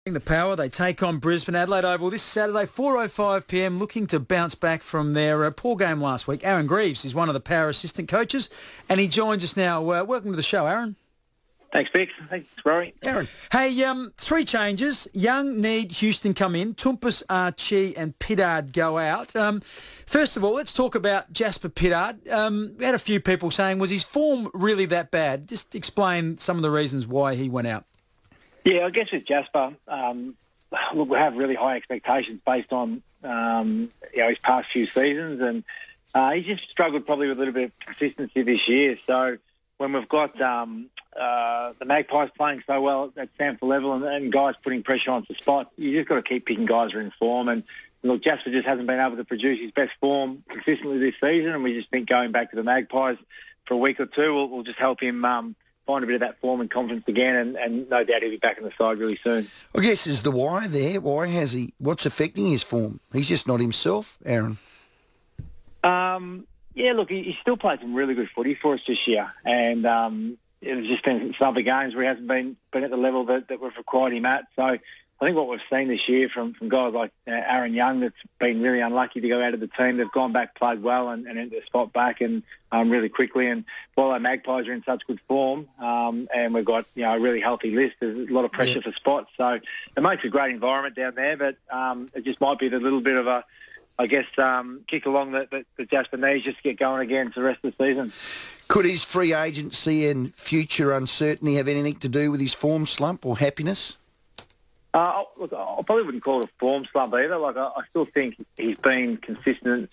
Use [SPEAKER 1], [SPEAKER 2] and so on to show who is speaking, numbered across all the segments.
[SPEAKER 1] The Power, they take on Brisbane Adelaide Oval this Saturday, 4:05pm, looking to bounce back from their poor game last week. Aaron Greaves is one of the Power assistant coaches, and he joins us now. Welcome to the show, Aaron.
[SPEAKER 2] Thanks, Vic. Thanks, Rory.
[SPEAKER 1] Aaron. Hey, three changes. Young, Need, Houston come in. Toumpas, Archie and Pittard go out. First of all, let's talk about Jasper Pittard. We had a few people saying, was his form really that bad? Just explain some of the reasons why he went out.
[SPEAKER 2] Yeah, I guess with Jasper, look, we have really high expectations based on his past few seasons, and he's just struggled probably with a little bit of consistency this year. So when we've got the Magpies playing so well at Sanford level and guys putting pressure on the spot, you just got to keep picking guys who are in form. And look, Jasper just hasn't been able to produce his best form consistently this season, and we just think going back to the Magpies for a week or two will just help him find a bit of that form and confidence again, and no doubt he'll be back in the side really soon.
[SPEAKER 3] I guess is the why there. Why has he? What's affecting his form? He's just not himself, Aaron.
[SPEAKER 2] Yeah, look, he still played some really good footy for us this year, and it's just been some other games where he hasn't been at the level that we've required him at. So I think what we've seen this year from guys like Aaron Young, that's been really unlucky to go out of the team. They've gone back, played well, and entered the spot back and really quickly. And while our Magpies are in such good form, and we've got a really healthy list, there's a lot of pressure for spots. So it makes a great environment down there, but it just might be the little bit of a, I guess, kick along that Jasper needs just to get going again for the rest of the season.
[SPEAKER 3] Could his free agency and future uncertainty have anything to do with his form slump or happiness?
[SPEAKER 2] Look, I probably wouldn't call it a form slump either. Like, I still think he's been consistent.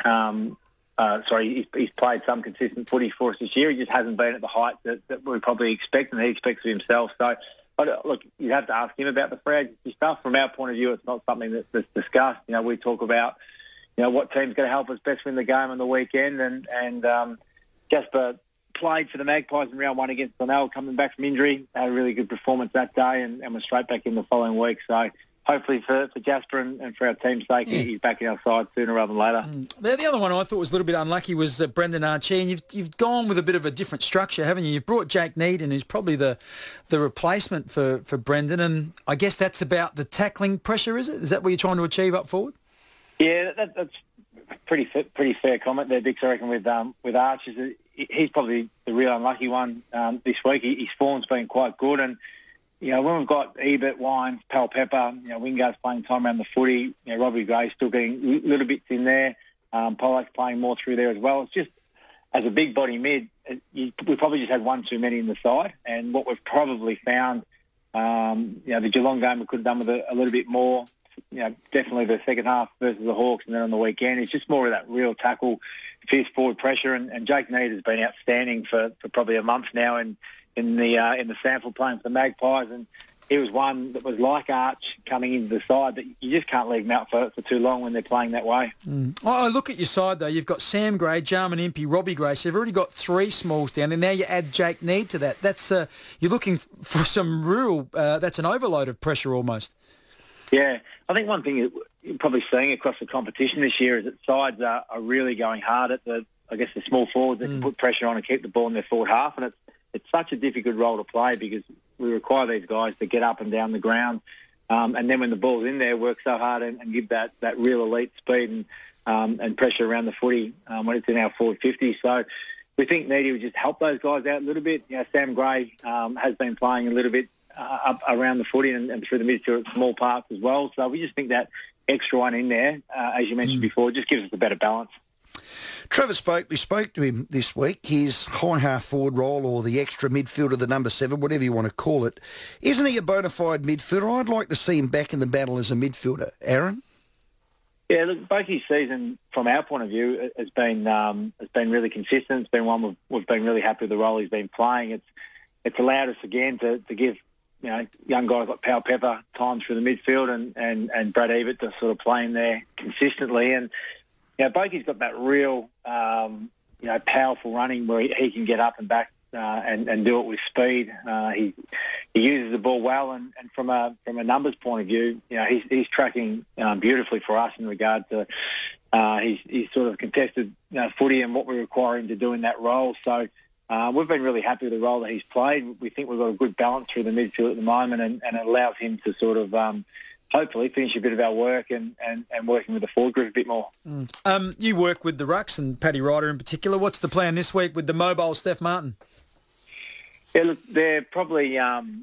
[SPEAKER 2] He's played some consistent footy for us this year. He just hasn't been at the height that we probably expect, and he expects of himself. So, look, you'd have to ask him about the free agency stuff. From our point of view, it's not something that's discussed. We talk about, what team's going to help us best win the game on the weekend, and Jasper played for the Magpies in round one against Glenelg, coming back from injury, had a really good performance that day, and was straight back in the following week. So hopefully for Jasper and for our team's sake, he's back in our side sooner rather than later.
[SPEAKER 1] The other one I thought was a little bit unlucky was Brendan Archie, and you've gone with a bit of a different structure, haven't you? You've brought Jake Needham, who's probably the replacement for Brendan, and I guess that's about the tackling pressure, is it? Is that what you're trying to achieve up forward?
[SPEAKER 2] Yeah, that's pretty fair comment there, Dix. I reckon with Arch, he's probably the real unlucky one this week. His form's been quite good, and when we've got Ebert, Wines, Pal Pepper, Wingard's playing time around the footy, Robbie Gray still getting little bits in there, Pollock's playing more through there as well. It's just, as a big body mid, we probably just had one too many in the side, and what we've probably found, the Geelong game we could have done with a little bit more. Definitely the second half versus the Hawks, and then on the weekend, it's just more of that real tackle, fierce forward pressure. And Jake Needham has been outstanding for probably a month now in the sample playing for the Magpies, and he was one that was like Arch coming into the side that you just can't leave them out for too long when they're playing that way.
[SPEAKER 1] I look at your side though. You've got Sam Gray, Jarman Impey, Robbie Gray. So you've already got three smalls down, and now you add Jake Needham to that. That's you're looking for some real. That's an overload of pressure almost.
[SPEAKER 2] Yeah, I think one thing you're probably seeing across the competition this year is that sides are really going hard at the small forwards that can put pressure on and keep the ball in their forward half, and it's such a difficult role to play because we require these guys to get up and down the ground, and then when the ball's in there, work so hard and give that real elite speed and pressure around the footy when it's in our forward 50. So we think Needy would just help those guys out a little bit. Sam Gray has been playing a little bit up around the footy and through the midfield at small parts as well. So we just think that extra one in there, as you mentioned before, just gives us a better balance.
[SPEAKER 3] Trevor we spoke to him this week. His high half forward role, or the extra midfielder, the number 7, whatever you want to call it. Isn't he a bona fide midfielder? I'd like to see him back in the battle as a midfielder. Aaron?
[SPEAKER 2] Yeah, look, Bakey's season, from our point of view, has been really consistent. It's been one we've been really happy with the role he's been playing. It's allowed us again to give young guys like Pal Pepper time through the midfield and Brad Ebert to sort of play in there consistently. And Bakey's got that real powerful running where he can get up and back and do it with speed. He uses the ball well, and from a numbers point of view, he's tracking beautifully for us in regard to he's sort of contested footy and what we require him to do in that role. So we've been really happy with the role that he's played. We think we've got a good balance through the midfield at the moment, and it allows him to sort of hopefully finish a bit of our work and working with the forward group a bit more.
[SPEAKER 1] You work with the Rucks and Paddy Ryder in particular. What's the plan this week with the mobile Steph Martin?
[SPEAKER 2] Yeah, look, they're probably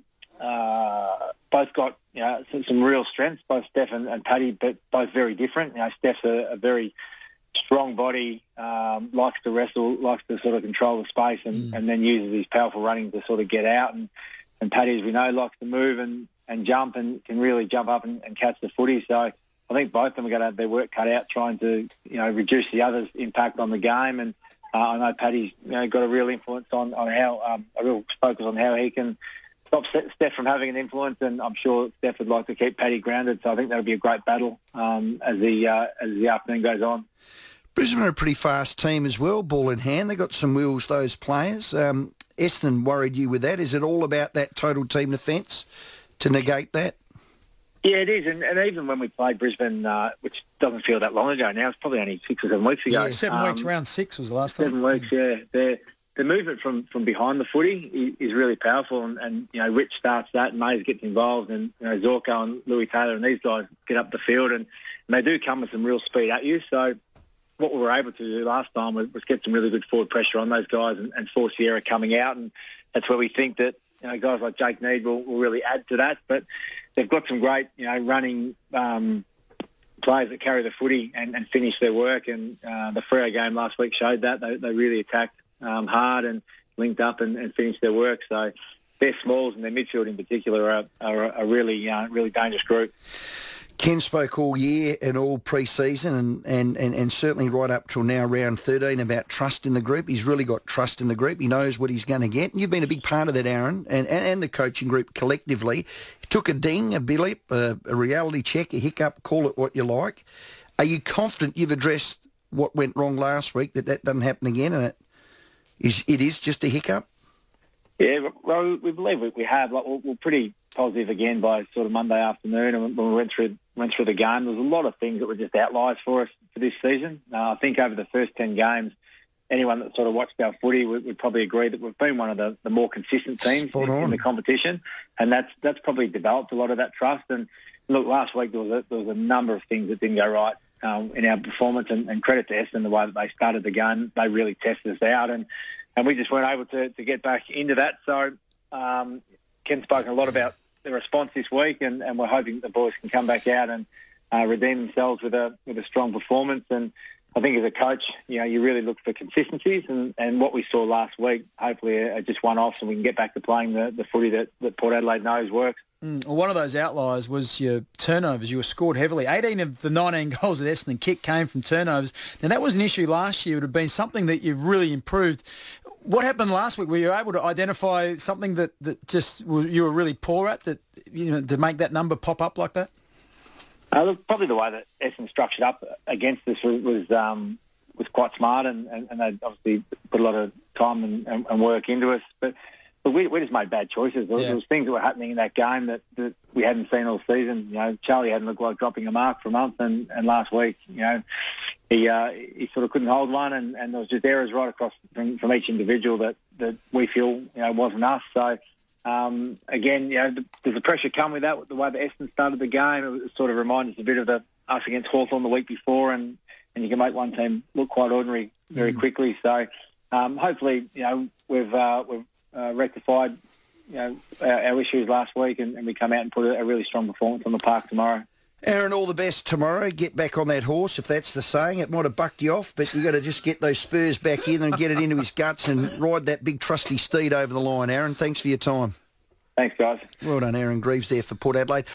[SPEAKER 2] both got some real strengths, both Steph and Paddy, but both very different. Steph's a very strong body, likes to wrestle, likes to sort of control the space and then uses his powerful running to sort of get out. And Paddy, as we know, likes to move and jump and can really jump up and catch the footy. So I think both of them are going to have their work cut out trying to, reduce the other's impact on the game. And I know Paddy's, got a real influence on how, a real focus on how he can stop Steph from having an influence, and I'm sure Steph would like to keep Paddy grounded. So I think that'll be a great battle as the afternoon goes on.
[SPEAKER 3] Brisbane are a pretty fast team as well, ball in hand. They got some wheels, those players. Essendon worried you with that. Is it all about that total team defence to negate that?
[SPEAKER 2] Yeah, it is. And even when we played Brisbane, which doesn't feel that long ago now, it's probably only 6 or 7 weeks ago.
[SPEAKER 1] Yeah, 7 weeks, round 6 was the last time.
[SPEAKER 2] 7 weeks, yeah. The movement from behind the footy is really powerful, and Rich starts that, and Mays gets involved, and Zorko and Louis Taylor and these guys get up the field, and they do come with some real speed at you. So what we were able to do last time was get some really good forward pressure on those guys and force the error coming out, and that's where we think that guys like Jake Need will really add to that. But they've got some great running players that carry the footy and finish their work, and the Freo game last week showed that. They really attacked hard and linked up and finished their work. So their smalls and their midfield in particular are a really dangerous group.
[SPEAKER 3] Ken spoke all year and all pre-season and certainly right up till now, round 13, about trust in the group. He's really got trust in the group. He knows what he's going to get. And you've been a big part of that, Aaron, and the coaching group collectively. It took a ding, a blip, a reality check, a hiccup, call it what you like. Are you confident you've addressed what went wrong last week, that doesn't happen again, and it is just a hiccup?
[SPEAKER 2] Yeah, well, we believe we have. We're pretty positive again by sort of Monday afternoon, and when we went through the game, there was a lot of things that were just outliers for us for this season. I think over the first 10 games, anyone that sort of watched our footy would probably agree that we've been one of the more consistent teams in the competition, and that's probably developed a lot of that trust. And look, last week there was a number of things that didn't go right in our performance, and credit to Essendon the way that they started the game. They really tested us out, and we just weren't able to get back into that. So Ken's spoken a lot about the response this week, and we're hoping the boys can come back out and redeem themselves with a strong performance. And I think as a coach, you really look for consistencies, and what we saw last week, hopefully are just one-offs, and we can get back to playing the footy that Port Adelaide knows works.
[SPEAKER 1] Well, one of those outliers was your turnovers. You were scored heavily. 18 of the 19 goals that Essendon kicked came from turnovers. Now, that was an issue last year. It would have been something that you've really improved. What happened last week? Were you able to identify something that just you were really poor at, that to make that number pop up like that?
[SPEAKER 2] Look, probably the way that Essendon structured up against us was quite smart, and they obviously put a lot of time and work into us. But we just made bad choices. There was things that were happening in that game that we hadn't seen all season. Charlie hadn't looked like dropping a mark for a month, and last week, he sort of couldn't hold one, and there was just errors right across from each individual that we feel wasn't us. So again, does the pressure come with that? The way that Essendon started the game, it sort of reminds us a bit of us against Hawthorn the week before, and you can make one team look quite ordinary very quickly. So hopefully, we've rectified our issues last week, and we come out and put a really strong performance on the park tomorrow.
[SPEAKER 3] Aaron, all the best tomorrow. Get back on that horse, if that's the saying. It might have bucked you off, but you got to just get those spurs back in and get it into his guts and ride that big trusty steed over the line. Aaron, thanks for your time.
[SPEAKER 2] Thanks, guys.
[SPEAKER 3] Well done, Aaron Greaves there for Port Adelaide.